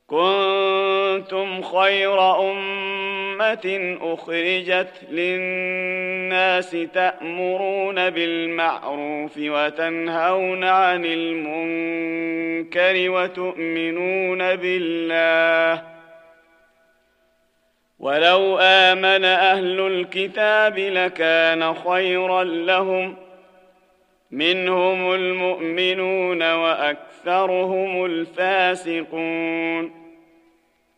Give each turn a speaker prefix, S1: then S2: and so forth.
S1: كنتم خير أمة أخرجت للناس تأمرون بالمعروف وتنهون عن المنكر وتؤمنون بالله. ولو آمن أهل الكتاب لكان خيرا لهم، منهم المؤمنون وأكثرهم الفاسقون.